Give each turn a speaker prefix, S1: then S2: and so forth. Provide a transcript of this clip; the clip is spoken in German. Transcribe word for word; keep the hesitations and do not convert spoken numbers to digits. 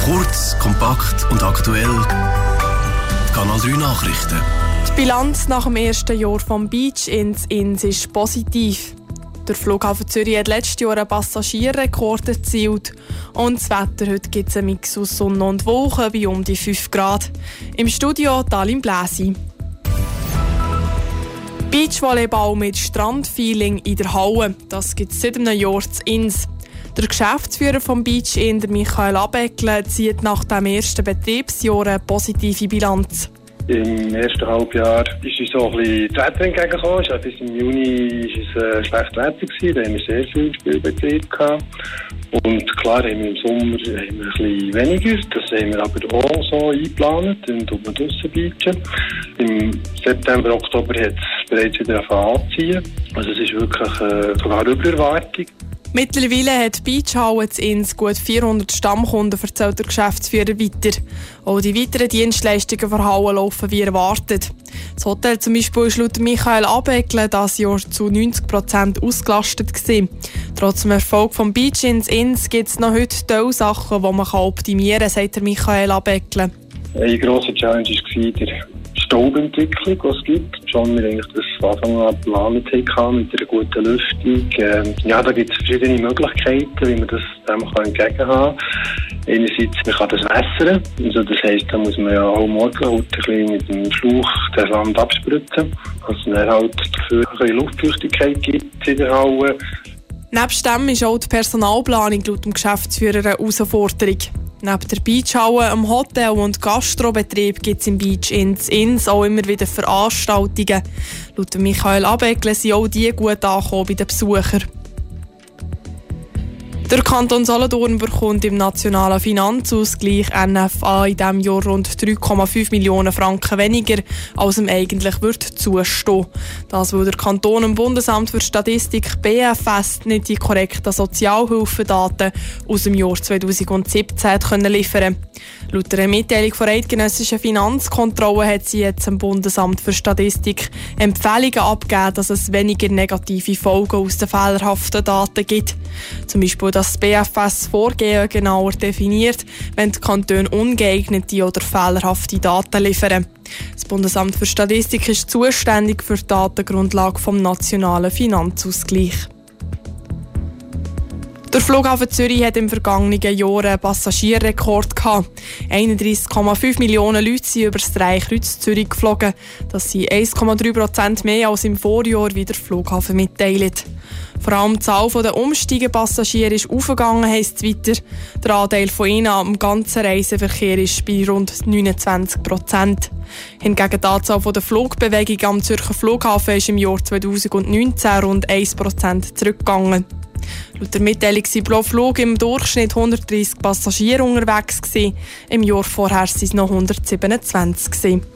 S1: Kurz, kompakt und aktuell. Die Kanal drei Nachrichten.
S2: Die Bilanz nach dem ersten Jahr vom Beach ins Ins ist positiv. Der Flughafen Zürich hat letztes Jahr einen Passagierrekord erzielt. Und das Wetter heute gibt es einen Mix aus Sonne und Wolken bei um die fünf Grad. Im Studio Dalim Bläsi. Beachvolleyball mit Strandfeeling in der Halle. Das gibt es seit einem Jahr zu Ins. Der Geschäftsführer vom Beach Inn, Michael Abeckle, zieht nach dem ersten Betriebsjahr eine positive Bilanz.
S3: Im ersten Halbjahr ist uns so ein bisschen das Wetter entgegengekommen. Ja, bis im Juni war es äh, schlechtes Wetter gewesen. Da haben wir sehr viel Spielbetrieb gehabt. Und klar haben wir im Sommer haben wir ein bisschen weniger. Das haben wir aber auch so eingeplant. Dann tut man draussen beachen. Im September, Oktober hat es bereits wieder angefangen. Also es ist wirklich äh, sogar über Erwartung.
S2: Mittlerweile hat die Beachhalle zu Ins gut vierhundert Stammkunden, erzählt der Geschäftsführer weiter. Auch die weiteren Dienstleistungen der Halle laufen wie erwartet. Das Hotel zum Beispiel ist laut Michael Abeckle dieses Jahr zu neunzig Prozent ausgelastet gewesen. Trotz dem Erfolg des Beach ins Ins gibt es noch heute tolle Sachen, die man optimieren kann, sagt Michael Abeckle.
S3: Eine grosse Challenge war die Staubentwicklung, die es gibt. Schon wir eigentlich das von Anfang an geplant haben mit einer guten Lüftung. Ähm, ja, da gibt es verschiedene Möglichkeiten, wie man das dem entgegenhaben kann. Einerseits, man kann das wässern. Also das heisst, da muss man ja auch morgen ein bisschen mit dem Schlauch den Sand abspritzen. Also dann halt dafür ein bisschen Luftfeuchtigkeit gibt in der Halle.
S2: Nebst dem ist auch die Personalplanung laut dem Geschäftsführer eine Herausforderung. Neben der Beachhalle, dem Hotel- und Gastrobetrieb gibt es im Beach ins Ins auch immer wieder Veranstaltungen. Laut Michael Abeckle sind auch die gut angekommen bei den Besuchern. Der Kanton Solothurn bekommt im nationalen Finanzausgleich N F A in diesem Jahr rund drei Komma fünf Millionen Franken weniger, als ihm eigentlich wird zustehen. Das, weil der Kanton im Bundesamt für Statistik B F S nicht die korrekten Sozialhilfedaten aus dem Jahr zweitausendsiebzehn hat können liefern. Laut einer Mitteilung der eidgenössischen Finanzkontrolle hat sie jetzt dem Bundesamt für Statistik Empfehlungen abgegeben, dass es weniger negative Folgen aus den fehlerhaften Daten gibt. Zum Beispiel, dass das B F S Vorgehen genauer definiert, wenn die Kantone ungeeignete oder fehlerhafte Daten liefern. Das Bundesamt für Statistik ist zuständig für die Datengrundlage vom nationalen Finanzausgleich. Der Flughafen Zürich hat im vergangenen Jahr einen Passagierrekord gehabt. einunddreissig Komma fünf Millionen Leute sind über das Dreikreuz Zürich geflogen. Das sind eins Komma drei Prozent mehr als im Vorjahr, wie der Flughafen mitteilt. Vor allem die Zahl der Umsteigepassagiere ist aufgegangen, heisst es weiter. Der Anteil von ihnen am ganzen Reiseverkehr ist bei rund neunundzwanzig Prozent. Hingegen die Anzahl der Flugbewegungen am Zürcher Flughafen ist im Jahr zweitausendneunzehn rund ein Prozent zurückgegangen. Laut der Mitteilung waren pro Flug im Durchschnitt hundertdreissig Passagiere unterwegs gewesen. Im Jahr vorher waren es noch hundertsiebenundzwanzig gewesen.